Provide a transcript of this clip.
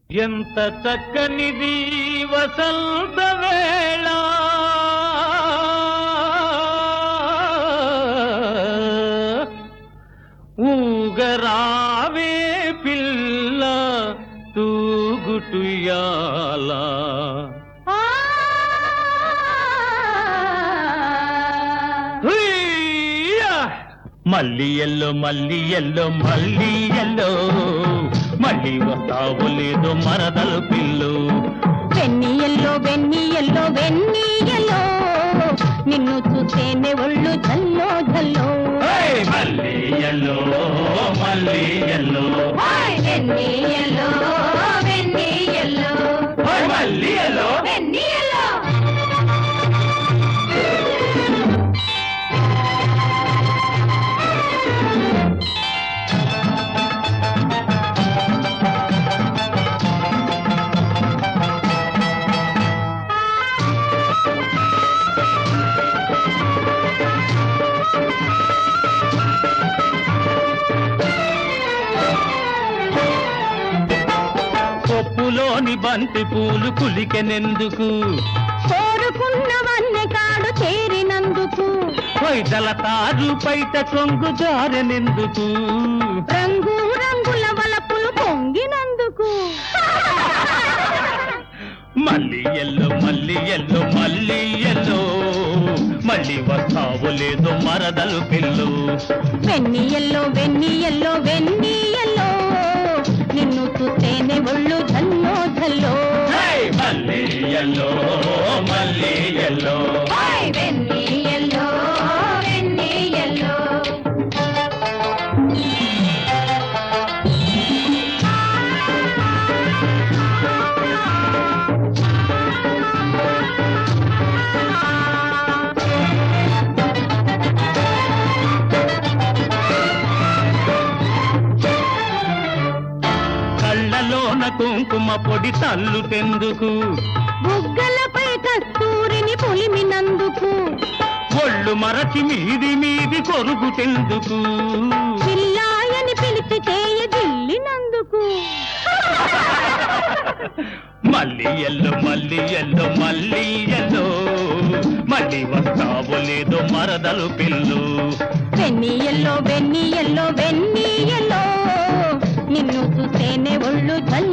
ఎంత చక్కనిది వసంత వేళ, ఊగరావే పిల్ల తూగుటుయాల. మల్లి ఎల్లో మల్లి ఎల్లో మల్లి ఎల్లో, మళ్ళీ వస్తావు లేదు మరదలు పిల్లు. వెన్ని ఎల్లో వెన్ని ఎల్లో వెన్ని ఎల్లో, నిన్ను చూస్తేనే ఒళ్ళు జల్లో జల్లో. మల్లి ఎల్లో మల్లి ఎల్లో, వెన్ని ఎల్లో వెన్ని ఎల్లో, మల్లి ఎల్లో వెన్ని ఎల్లో. పప్పులోని బంతి పూలు కులికెనెందుకు, కోరుకున్నవన్నీ కాడు చేరినందుకు. పైదల తారు పైట కొంగు జారెనెందుకు, రంగు రంగుల వలపులు పొంగినందుకు. మల్లి ఎల్లో మల్లి ఎల్లో మల్లి ఎల్లో, మళ్ళీ వస్తావు లేదు మరదలు పిల్లు. వెన్ని ఎల్లో వెన్ని ఎల్లో వెన్ని ఎల్లో, నిన్ను చూస్తేనే ఒళ్ళు జల్లో జల్లో. మల్లి ఎల్లో మల్లి ఎల్లో, వెన్ని ఎల్లో వెన్ని ఎల్లో. కళ్ళలోన కుంకుమ పొడి తల్లుటెందుకు, బుగ్గలపై కస్తూరిని పొలిమినందుకు. ఒళ్ళు మరచి మీది మీది కొరుగుటెందుకు, పిల్లాయని పిలిచి చేయ జిల్లినందుకు. మల్లి ఎల్లో మల్లి ఎల్లో మల్లి ఎల్లో, మళ్ళీ వస్తావు లేదు మరదలు పిల్లు. వెన్ని ఎల్లో వెన్ని ఎల్లో వెన్ని ఎల్లో, నిన్ను చూస్తేనే ఒళ్ళు జల్లో